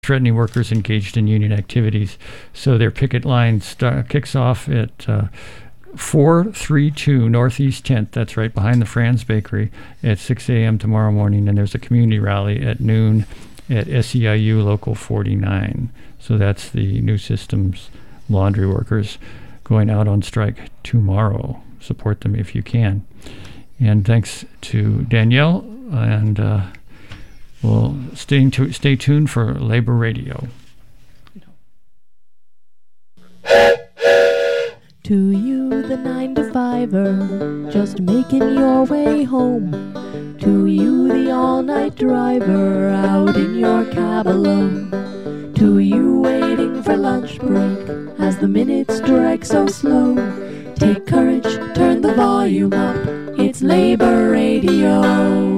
threatening workers engaged in union activities. So their picket line kicks off at 432 Northeast 10th. That's right behind the Franz Bakery at 6 a.m. tomorrow morning. And there's a community rally at noon at SEIU Local 49. So that's the New Systems laundry workers going out on strike tomorrow. Support them if you can. And thanks to Danielle, and we'll stay tuned for Labor Radio. To you, the 9-to-5er, just making your way home. To you, the all-night driver, out in your cab alone. To you, waiting for lunch break, as the minutes drag so slow. Take courage, turn the volume up, it's Labor Radio.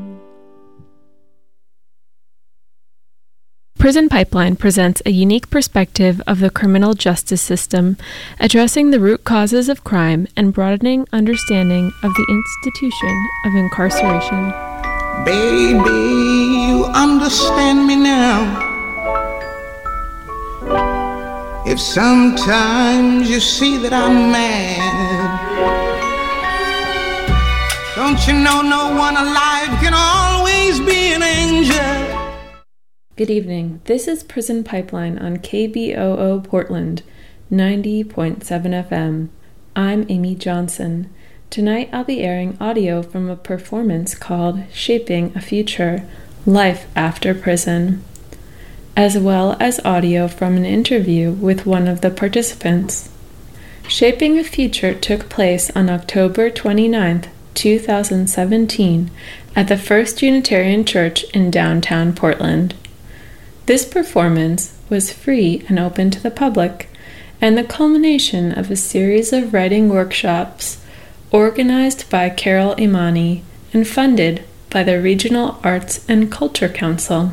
Prison Pipeline presents a unique perspective of the criminal justice system, addressing the root causes of crime and broadening understanding of the institution of incarceration. Baby, you understand me now. If sometimes you see that I'm mad, don't you know no one alive can always be an angel? Good evening. This is Prison Pipeline on KBOO Portland, 90.7 FM. I'm Amy Johnson. Tonight I'll be airing audio from a performance called Shaping a Future, Life After Prison, as well as audio from an interview with one of the participants. Shaping a Future took place on October 29th, 2017 at the First Unitarian Church in downtown Portland. This performance was free and open to the public, and the culmination of a series of writing workshops organized by Carol Imani and funded by the Regional Arts and Culture Council.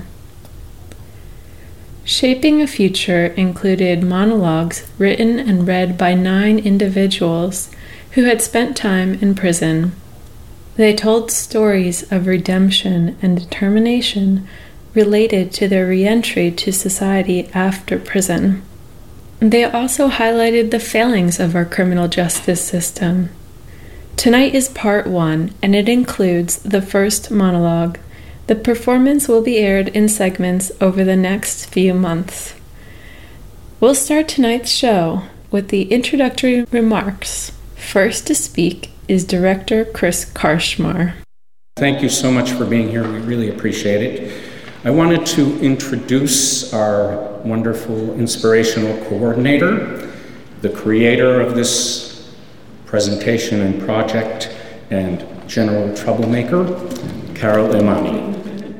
Shaping a Future included monologues written and read by 9 individuals who had spent time in prison. They told stories of redemption and determination related to their re-entry to society after prison. They also highlighted the failings of our criminal justice system. Tonight is part 1, and it includes the first monologue. The performance will be aired in segments over the next few months. We'll start tonight's show with the introductory remarks. First to speak is Director Chris Karchmar. Thank you so much for being here. We really appreciate it. I wanted to introduce our wonderful inspirational coordinator, the creator of this presentation and project, and general troublemaker, Carol Imani.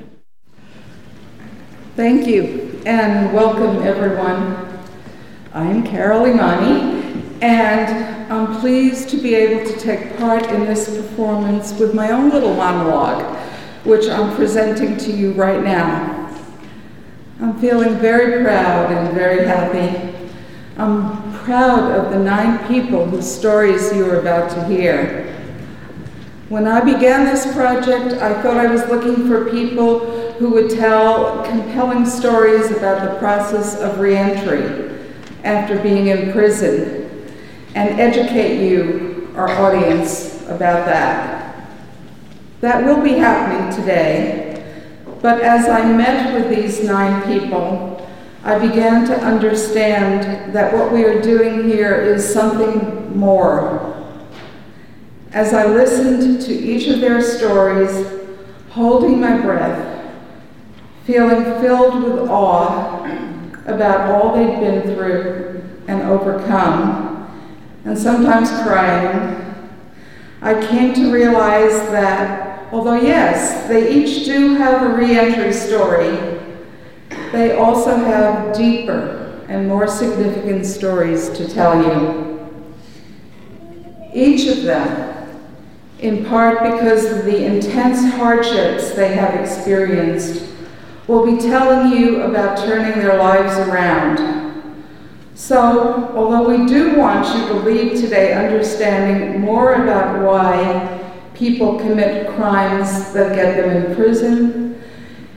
Thank you, and welcome everyone. I'm Carol Imani, and I'm pleased to be able to take part in this performance with my own little monologue, which I'm presenting to you right now. I'm feeling very proud and very happy. I'm proud of the 9 people whose stories you are about to hear. When I began this project, I thought I was looking for people who would tell compelling stories about the process of re-entry after being in prison and educate you, our audience, about that. That will be happening today, but as I met with these 9 people, I began to understand that what we are doing here is something more. As I listened to each of their stories, holding my breath, feeling filled with awe about all they'd been through and overcome, and sometimes crying, I came to realize that although yes, they each do have a re-entry story, they also have deeper and more significant stories to tell you. Each of them, in part because of the intense hardships they have experienced, will be telling you about turning their lives around. So, although we do want you to leave today understanding more about why people commit crimes that get them in prison,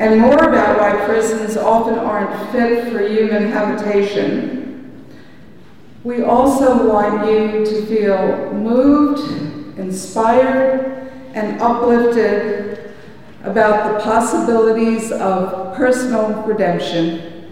and more about why prisons often aren't fit for human habitation, we also want you to feel moved, inspired, and uplifted about the possibilities of personal redemption.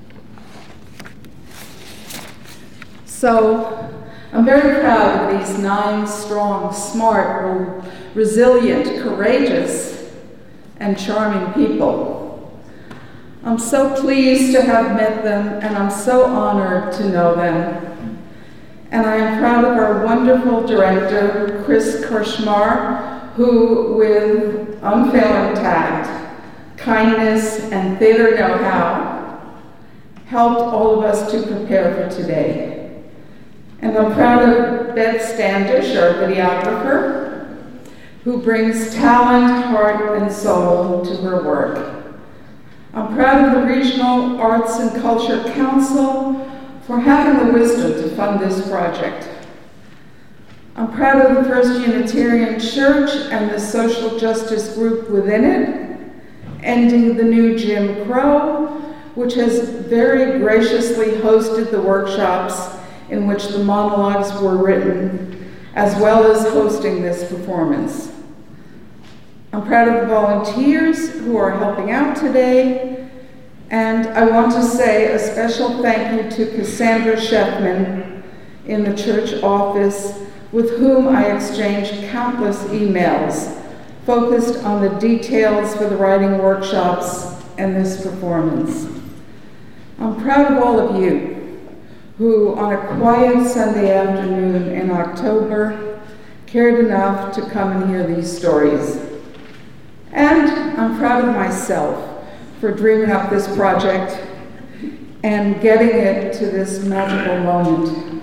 So, I'm very proud of these 9 strong, smart, resilient, courageous, and charming people. I'm so pleased to have met them, and I'm so honored to know them. And I am proud of our wonderful director, Chris Kirschmar, who, with unfailing tact, kindness, and theater know-how, helped all of us to prepare for today. And I'm proud of Beth Standish, our videographer, who brings talent, heart, and soul to her work. I'm proud of the Regional Arts and Culture Council for having the wisdom to fund this project. I'm proud of the First Unitarian Church and the social justice group within it, Ending the New Jim Crow, which has very graciously hosted the workshops in which the monologues were written, as well as hosting this performance. I'm proud of the volunteers who are helping out today, and I want to say a special thank you to Cassandra Sheffman in the church office, with whom I exchanged countless emails focused on the details for the writing workshops and this performance. I'm proud of all of you who, on a quiet Sunday afternoon in October, cared enough to come and hear these stories. And I'm proud of myself for dreaming up this project and getting it to this magical moment.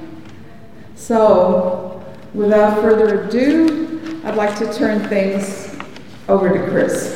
So, without further ado, I'd like to turn things over to Chris.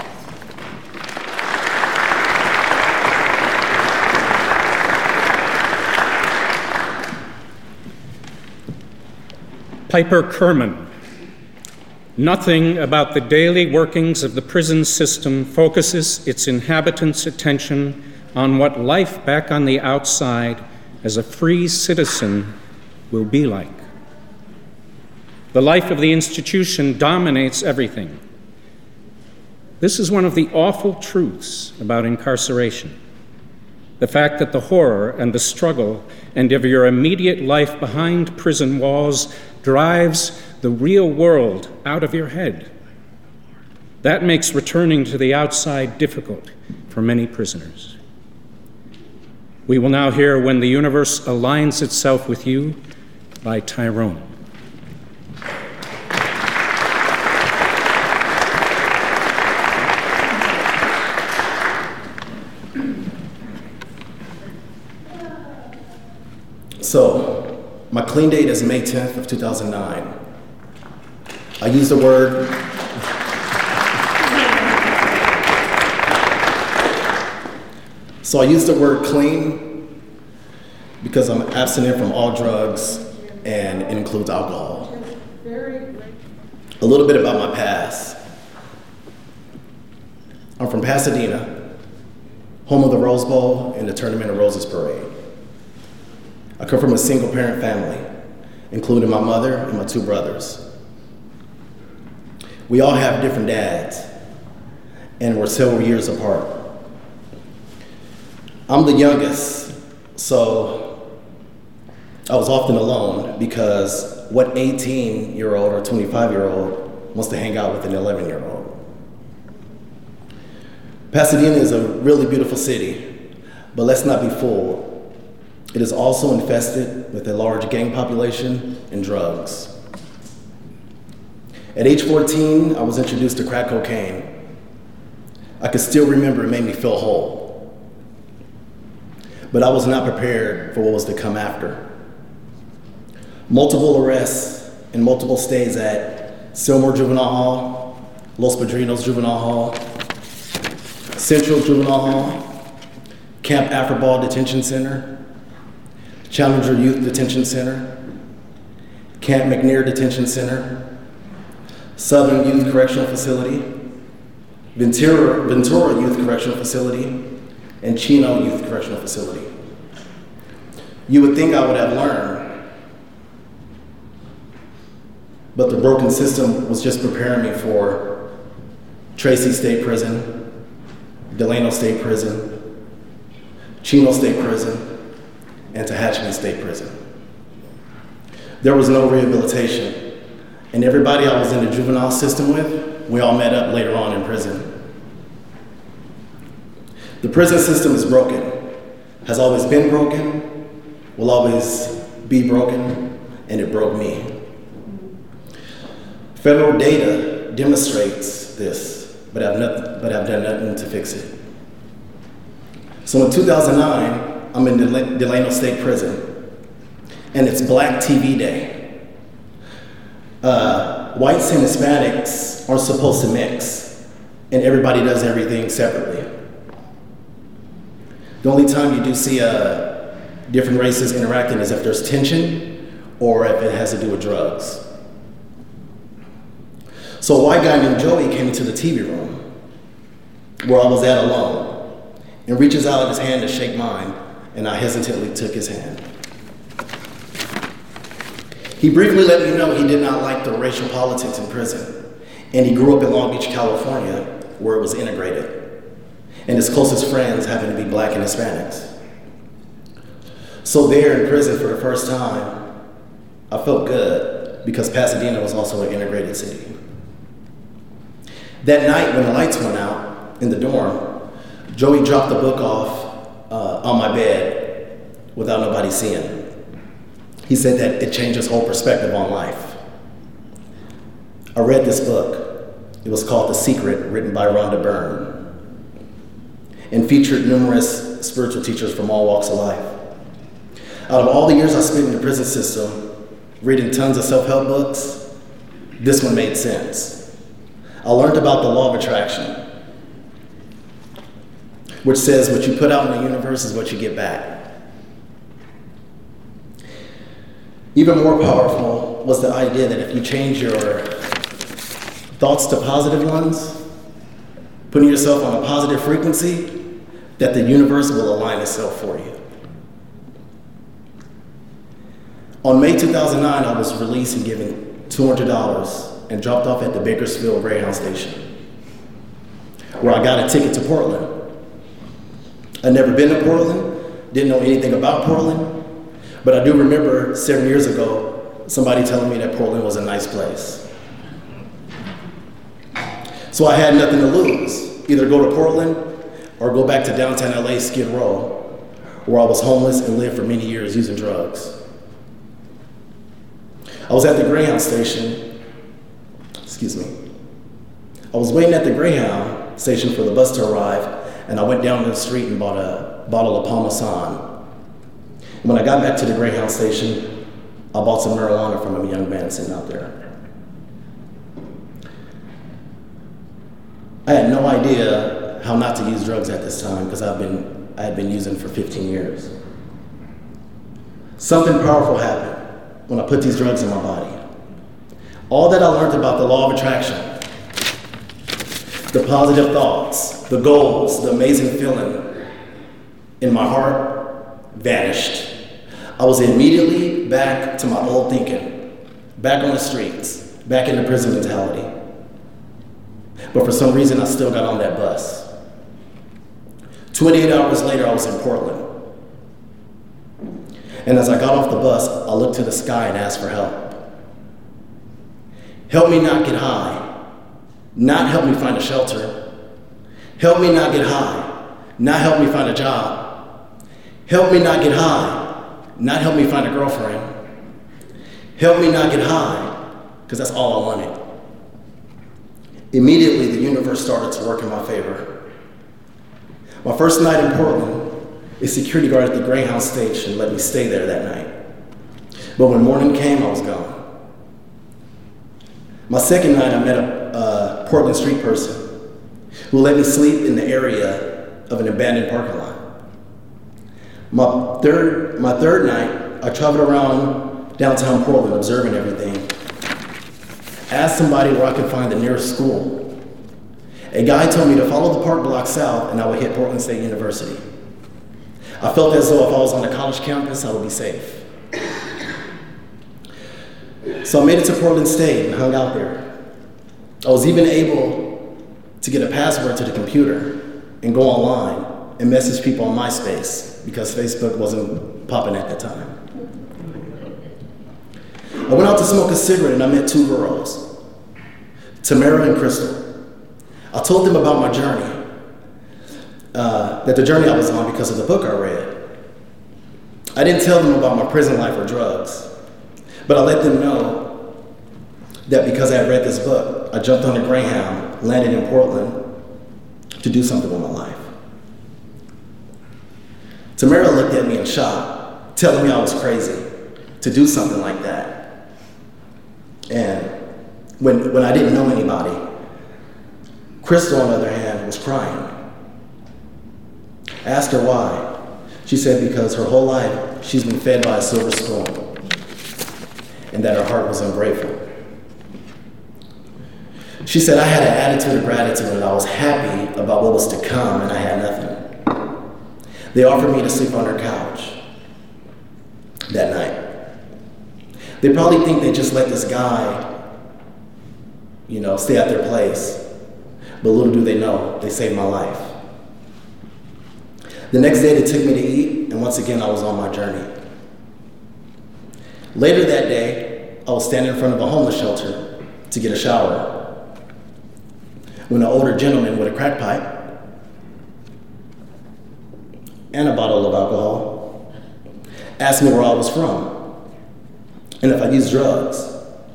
Piper Kerman. Nothing about the daily workings of the prison system focuses its inhabitants' attention on what life back on the outside as a free citizen will be like. The life of the institution dominates everything. This is one of the awful truths about incarceration. The fact that the horror and the struggle and of your immediate life behind prison walls drives the real world out of your head. That makes returning to the outside difficult for many prisoners. We will now hear When the Universe Aligns Itself with You by Tyrone. So, my clean date is May 10th of 2009. I use the word clean because I'm abstinent from all drugs and it includes alcohol. A little bit about my past. I'm from Pasadena, home of the Rose Bowl and the Tournament of Roses Parade. I come from a single-parent family, including my mother and my 2 brothers. We all have different dads, and we're several years apart. I'm the youngest, so I was often alone because what 18-year-old or 25-year-old wants to hang out with an 11-year-old? Pasadena is a really beautiful city, but let's not be fooled. It is also infested with a large gang population and drugs. At age 14, I was introduced to crack cocaine. I could still remember it made me feel whole. But I was not prepared for what was to come after. Multiple arrests and multiple stays at Silmore Juvenile Hall, Los Padrinos Juvenile Hall, Central Juvenile Hall, Camp Afterball Detention Center, Challenger Youth Detention Center, Camp McNair Detention Center, Southern Youth Correctional Facility, Ventura Youth Correctional Facility, and Chino Youth Correctional Facility. You would think I would have learned, but the broken system was just preparing me for Tracy State Prison, Delano State Prison, Chino State Prison, and Tehachapi State Prison. There was no rehabilitation, and everybody I was in the juvenile system with, we all met up later on in prison. The prison system is broken, has always been broken, will always be broken, and it broke me. Federal data demonstrates this, but I've done nothing to fix it. So in 2009, I'm in Delano State Prison, and it's Black TV Day. Whites and Hispanics aren't supposed to mix, and everybody does everything separately. The only time you do see different races interacting is if there's tension or if it has to do with drugs. So a white guy named Joey came into the TV room where I was at alone and reaches out his hand to shake mine, and I hesitantly took his hand. He briefly let me know he did not like the racial politics in prison, and he grew up in Long Beach, California, where it was integrated, and his closest friends happened to be Black and Hispanics. So there in prison for the first time, I felt good because Pasadena was also an integrated city. That night when the lights went out in the dorm, Joey dropped the book off on my bed without nobody seeing. He said that it changed his whole perspective on life. I read this book. It was called The Secret, written by Rhonda Byrne, and featured numerous spiritual teachers from all walks of life. Out of all the years I spent in the prison system, reading tons of self-help books, this one made sense. I learned about the law of attraction, which says what you put out in the universe is what you get back. Even more powerful was the idea that if you change your thoughts to positive ones, putting yourself on a positive frequency, that the universe will align itself for you. On May 2009, I was released and given $200 and dropped off at the Bakersfield Greyhound station, where I got a ticket to Portland. I'd never been to Portland, didn't know anything about Portland, but I do remember 7 years ago, somebody telling me that Portland was a nice place. So I had nothing to lose, either go to Portland or go back to downtown LA, Skid Row, where I was homeless and lived for many years using drugs. I was at the Greyhound station, I was waiting at the Greyhound station for the bus to arrive, and I went down to the street and bought a bottle of Parmesan. When I got back to the Greyhound station, I bought some marijuana from a young man sitting out there. I had no idea how not to use drugs at this time because I had been using for 15 years. Something powerful happened when I put these drugs in my body. All that I learned about the law of attraction, the positive thoughts, the goals, the amazing feeling in my heart vanished. I was immediately back to my old thinking, back on the streets, back in the prison mentality. But for some reason, I still got on that bus. 28 hours later, I was in Portland. And as I got off the bus, I looked to the sky and asked for help. Help me not get high, not help me find a shelter. Help me not get high, not help me find a job. Help me not get high, not help me find a girlfriend. Help me not get high, because that's all I wanted. Immediately, the universe started to work in my favor. My first night in Portland, a security guard at the Greyhound station let me stay there that night. But when morning came, I was gone. My second night, I met a Portland street person who let me sleep in the area of an abandoned parking lot. My third night, I traveled around downtown Portland observing everything. Asked somebody where I could find the nearest school. A guy told me to follow the park block south and I would hit Portland State University. I felt as though if I was on a college campus, I would be safe. So I made it to Portland State and hung out there. I was even able to get a password to the computer and go online and message people on MySpace because Facebook wasn't popping at that time. I went out to smoke a cigarette and I met two girls, Tamara and Crystal. I told them about my journey, that the journey I was on because of the book I read. I didn't tell them about my prison life or drugs, but I let them know that because I had read this book, I jumped on a Greyhound, landed in Portland to do something with my life. Tamara looked at me in shock, telling me I was crazy to do something like that. And when I didn't know anybody, Crystal, on the other hand, was crying. I asked her why. She said because her whole life she's been fed by a silver spoon and that her heart was ungrateful. She said I had an attitude of gratitude and I was happy about what was to come and I had nothing. They offered me to sleep on her couch that night. They probably think they just let this guy, stay at their place. But little do they know, they saved my life. The next day they took me to eat, and once again I was on my journey. Later that day, I was standing in front of a homeless shelter to get a shower when an older gentleman with a crack pipe and a bottle of alcohol asked me where I was from and if I used drugs.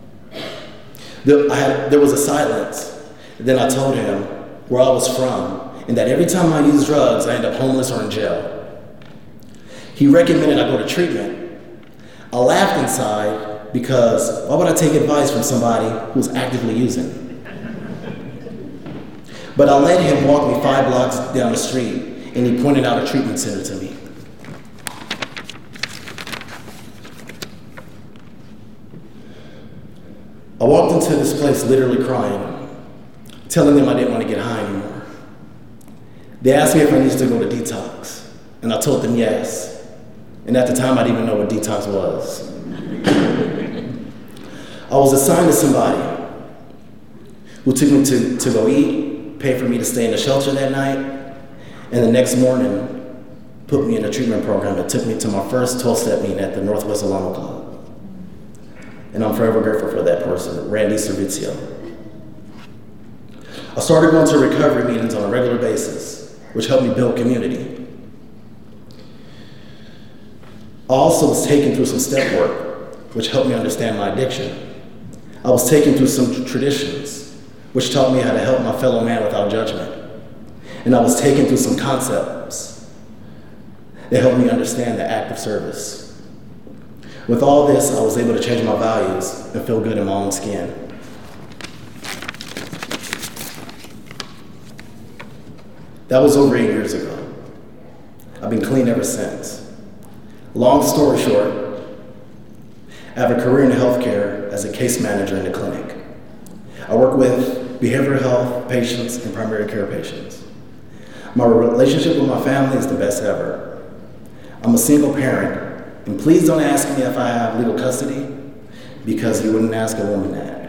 There was a silence. Then I told him where I was from and that every time I used drugs, I end up homeless or in jail. He recommended I go to treatment. I laughed inside because why would I take advice from somebody who's actively using? But I let him walk me 5 blocks down the street and he pointed out a treatment center to me. I walked into this place literally crying, telling them I didn't want to get high anymore. They asked me if I needed to go to detox, and I told them yes. And at the time, I didn't even know what detox was. I was assigned to somebody who took me to go eat, paid for me to stay in the shelter that night, and the next morning put me in a treatment program that took me to my first 12-step meeting at the Northwest Alamo Club. And I'm forever grateful for that person, Randy Servizio. I started going to recovery meetings on a regular basis, which helped me build community. I also was taken through some step work, which helped me understand my addiction. I was taken through some traditions, which taught me how to help my fellow man without judgment. And I was taken through some concepts that helped me understand the act of service. With all this, I was able to change my values and feel good in my own skin. That was over 8 years ago. I've been clean ever since. Long story short, I have a career in healthcare as a case manager in a clinic. I work with behavioral health patients and primary care patients. My relationship with my family is the best ever. I'm a single parent. And please don't ask me if I have legal custody, because you wouldn't ask a woman that.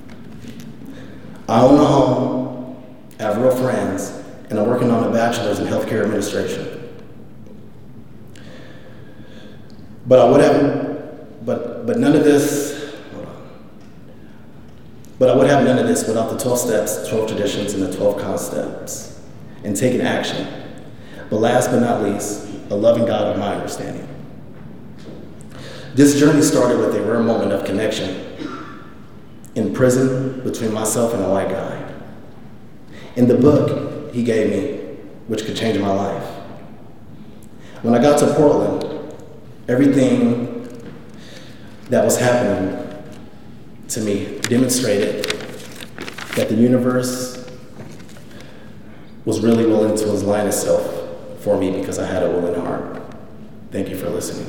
I own a home, I have real friends, and I'm working on a bachelor's in healthcare administration. But I would have, but none of this, but I would have none of this without the 12 steps, 12 traditions, and the 12 concepts, and taking action. But last but not least, a loving God of my understanding. This journey started with a rare moment of connection in prison between myself and a white guy. In the book he gave me, which could change my life. When I got to Portland, everything that was happening to me demonstrated that the universe was really willing to align itself for me because I had a willing heart. Thank you for listening.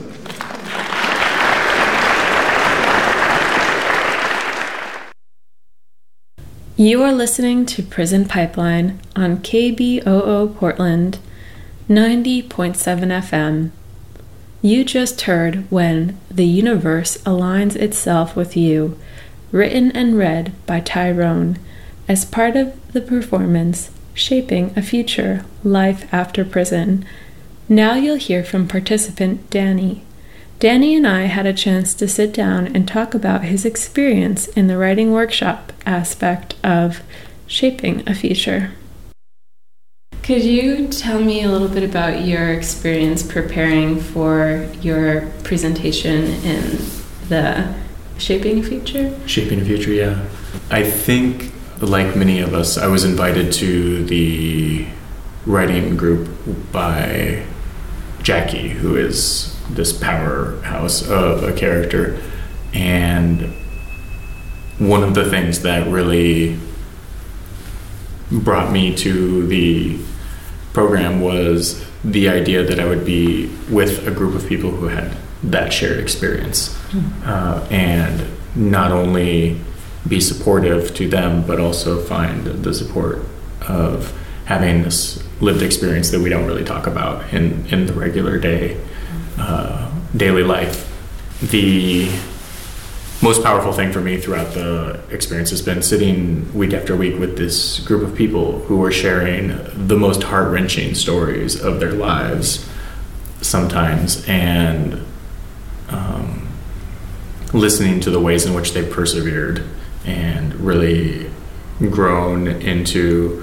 You are listening to Prison Pipeline on KBOO Portland, 90.7 FM. You just heard When the Universe Aligns Itself with You, written and read by Tyrone, as part of the performance Shaping a Future, Life After Prison. Now you'll hear from participant Danny. Danny and I had a chance to sit down and talk about his experience in the writing workshop aspect of Shaping a Future. Could you tell me a little bit about your experience preparing for your presentation in the Shaping a Future? Shaping a Future, yeah. I think, like many of us, I was invited to the writing group by Jackie, who is this powerhouse of a character. And one of the things that really brought me to the program was the idea that I would be with a group of people who had that shared experience, and not only be supportive to them, but also find the support of having this lived experience that we don't really talk about in the regular daily life. The most powerful thing for me throughout the experience has been sitting week after week with this group of people who are sharing the most heart-wrenching stories of their lives sometimes, and listening to the ways in which they persevered and really grown into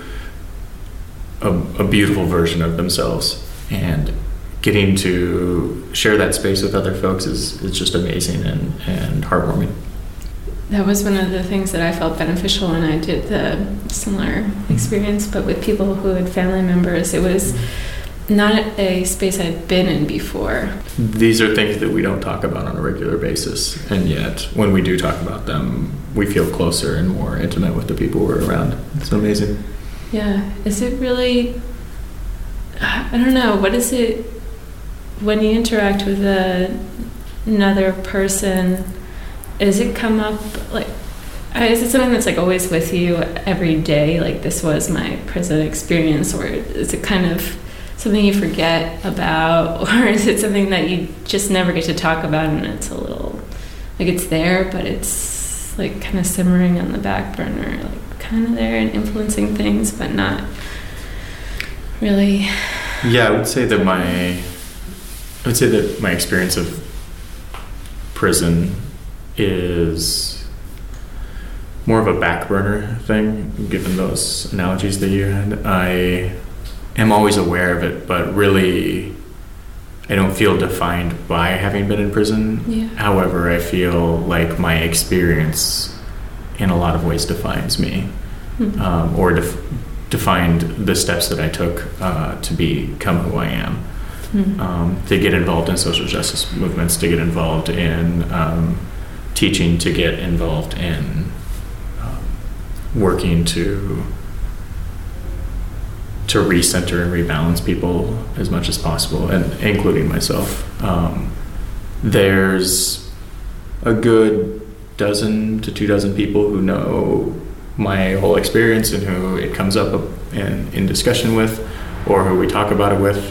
a beautiful version of themselves. And getting to share that space with other folks is just amazing and heartwarming. That was one of the things that I felt beneficial when I did the similar experience, but with people who had family members. It was not a space I'd been in before. These are things that we don't talk about on a regular basis, and yet when we do talk about them, we feel closer and more intimate with the people we're around. It's amazing. Yeah. Is it really, I don't know, what is it when you interact with another person? Does it come up, like, is it something that's like always with you every day, like this was my prison experience, or is it kind of something you forget about, or is it something that you just never get to talk about and it's a little, like it's there, but it's like kind of simmering on the back burner, like kind of there and influencing things, but not really? Yeah, I would say that my experience of prison is more of a back burner thing, given those analogies that you had. I am always aware of it, but really I don't feel defined by having been in prison. Yeah. However, I feel like my experience in a lot of ways defines me, or defined the steps that I took to become who I am. To get involved in social justice movements, to get involved in teaching, to get involved in working to recenter and rebalance people as much as possible, and including myself. There's a good 12 to 24 people who know my whole experience and who it comes up in discussion with, or who we talk about it with.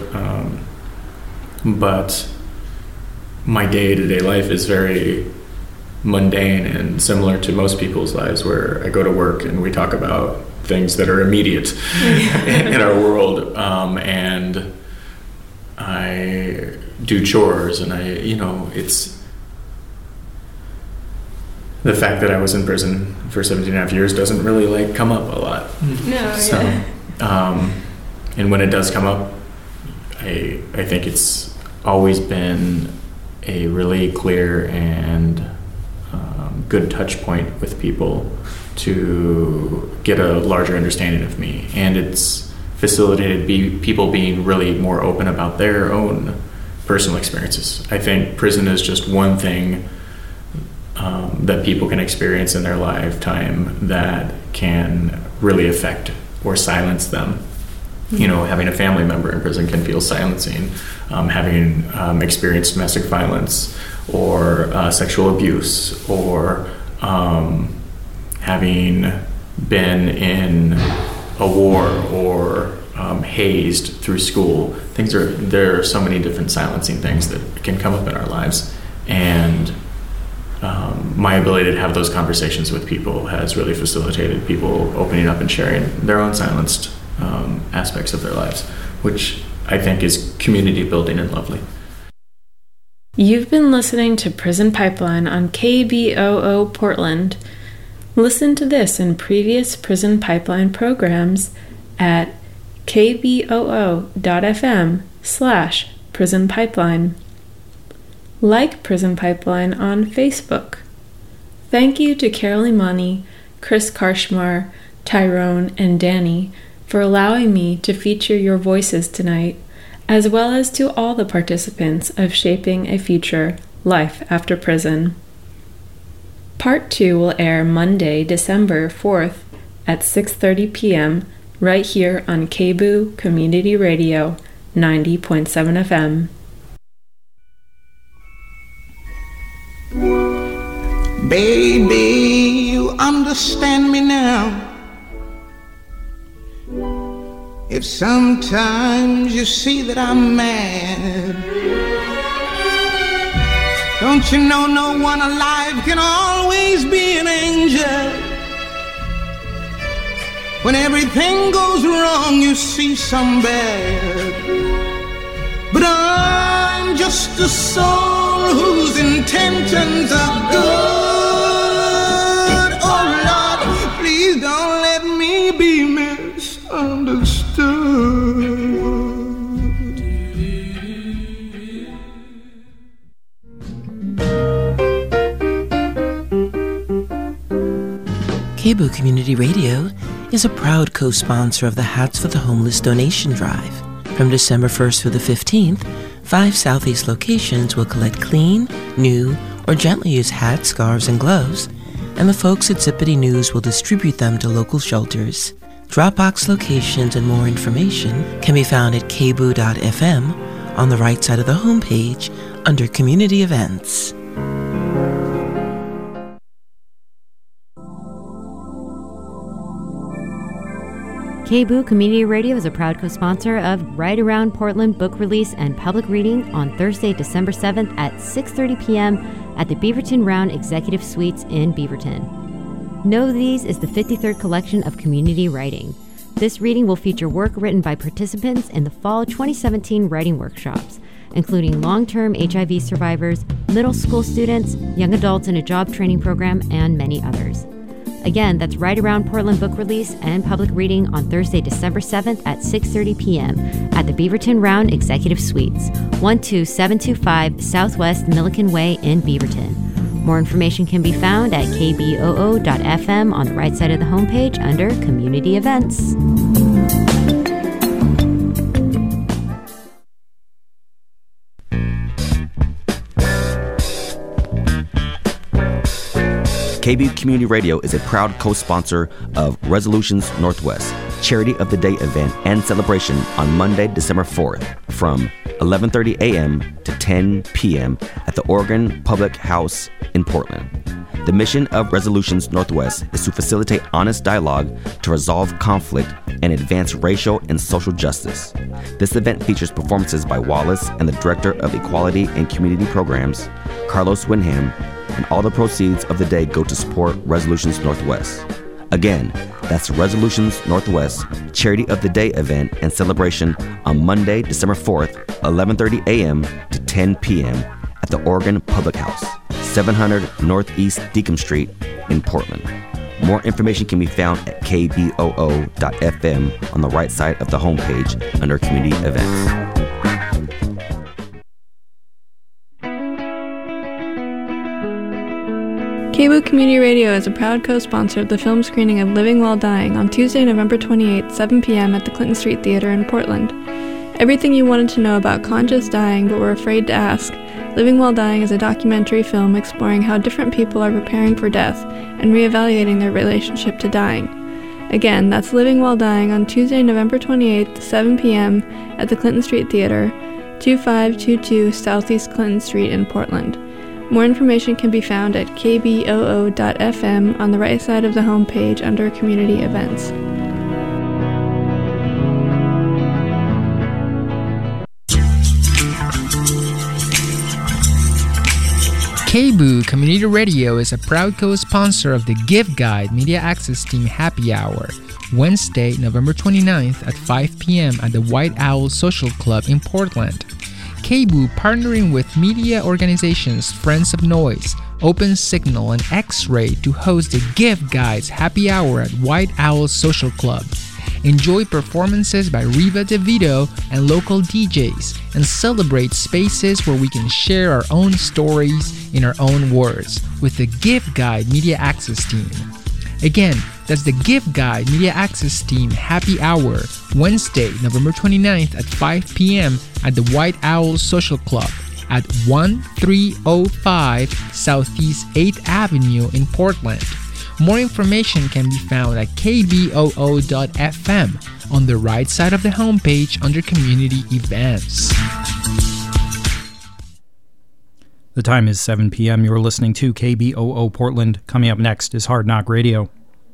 But my day-to-day life is very mundane and similar to most people's lives, where I go to work and we talk about things that are immediate in our world, and I do chores, and it's the fact that I was in prison for 17 and a half years doesn't really come up a lot. No, so, yeah. And when it does come up, I think it's always been a really clear and good touch point with people to get a larger understanding of me, and it's facilitated people being really more open about their own personal experiences. I think prison is just one thing that people can experience in their lifetime that can really affect or silence them. Having a family member in prison can feel silencing. Having experienced domestic violence or sexual abuse, or having been in a war or hazed through school. There are so many different silencing things that can come up in our lives, and my ability to have those conversations with people has really facilitated people opening up and sharing their own silenced aspects of their lives, which I think is community building and lovely. You've been listening to Prison Pipeline on KBOO Portland. Listen to this and previous Prison Pipeline programs at kboo.fm/Prison Pipeline. Like Prison Pipeline on Facebook. Thank you to Carol Imani, Chris Karshmar, Tyrone, and Danny for allowing me to feature your voices tonight, as well as to all the participants of Shaping a Future, Life After Prison. Part 2 will air Monday, December 4th at 6:30 p.m. right here on KBOO Community Radio 90.7 FM. Baby, you understand me now. If sometimes you see that I'm mad, don't you know no one alive can always be an angel? When everything goes wrong, you see some bad. But I'm just a soul whose intentions are good. Oh Lord, please don't let me be misunderstood. KBOO Community Radio is a proud co-sponsor of the Hats for the Homeless donation drive. From December 1st through the 15th, 5 Southeast locations will collect clean, new, or gently used hats, scarves, and gloves, and the folks at Zippity News will distribute them to local shelters. Dropbox locations and more information can be found at kboo.fm on the right side of the homepage under Community Events. KBOO Community Radio is a proud co-sponsor of Right Around Portland book release and public reading on Thursday, December 7th at 6:30 p.m. at the Beaverton Round Executive Suites in Beaverton. Know These is the 53rd collection of community writing. This reading will feature work written by participants in the fall 2017 writing workshops, including long-term HIV survivors, middle school students, young adults in a job training program, and many others. Again, that's Right Around Portland book release and public reading on Thursday, December 7th at 6:30 p.m. at the Beaverton Round Executive Suites, 12725 Southwest Milliken Way in Beaverton. More information can be found at kboo.fm on the right side of the homepage under Community Events. KBOO Community Radio is a proud co-sponsor of Resolutions Northwest, Charity of the Day event and celebration on Monday, December 4th from 11:30 a.m. to 10 p.m. at the Oregon Public House in Portland. The mission of Resolutions Northwest is to facilitate honest dialogue to resolve conflict and advance racial and social justice. This event features performances by Wallace and the Director of Equality and Community Programs, Carlos Winham, and all the proceeds of the day go to support Resolutions Northwest. Again, that's Resolutions Northwest Charity of the Day event and celebration on Monday, December 4th, 11:30 a.m. to 10 p.m. at the Oregon Public House, 700 Northeast Deacon Street in Portland. More information can be found at kboo.fm on the right side of the homepage under Community Events. KBOO Community Radio is a proud co-sponsor of the film screening of Living While Dying on Tuesday, November 28th, 7 p.m. at the Clinton Street Theater in Portland. Everything you wanted to know about conscious dying but were afraid to ask, Living While Dying is a documentary film exploring how different people are preparing for death and reevaluating their relationship to dying. Again, that's Living While Dying on Tuesday, November 28th, 7 p.m. at the Clinton Street Theater, 2522 Southeast Clinton Street in Portland. More information can be found at kboo.fm on the right side of the homepage under Community Events. KBOO Community Radio is a proud co-sponsor of the Give Guide Media Access Team Happy Hour, Wednesday, November 29th at 5 p.m. at the White Owl Social Club in Portland. KBOO partnering with media organizations Friends of Noise, Open Signal, and X-Ray to host the Give Guides Happy Hour at White Owl Social Club. Enjoy performances by Reva DeVito and local DJs, and celebrate spaces where we can share our own stories in our own words with the Give Guide Media Access Team. Again, that's the Give Guide Media Access Team Happy Hour, Wednesday, November 29th at 5 p.m. at the White Owl Social Club at 1305 Southeast 8th Avenue in Portland. More information can be found at kboo.fm on the right side of the homepage under Community Events. The time is 7 p.m. You're listening to KBOO Portland. Coming up next is Hard Knock Radio.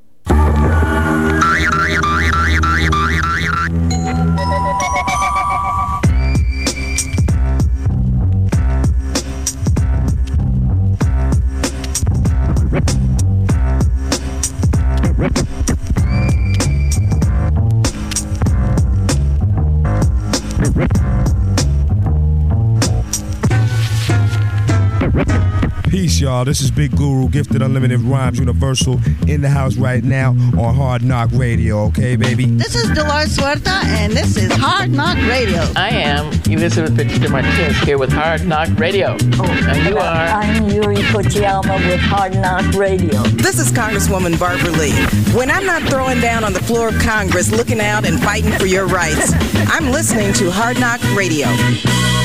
Peace, y'all. This is Big Guru, Gifted Unlimited Rhymes Universal, in the house right now on Hard Knock Radio, okay, baby? This is Dolores Huerta, and this is Hard Knock Radio. I am Elizabeth Petita Martinez here with Hard Knock Radio. And you are? I'm Yuri Kochiyama with Hard Knock Radio. This is Congresswoman Barbara Lee. When I'm not throwing down on the floor of Congress, looking out and fighting for your rights, I'm listening to Hard Knock Radio.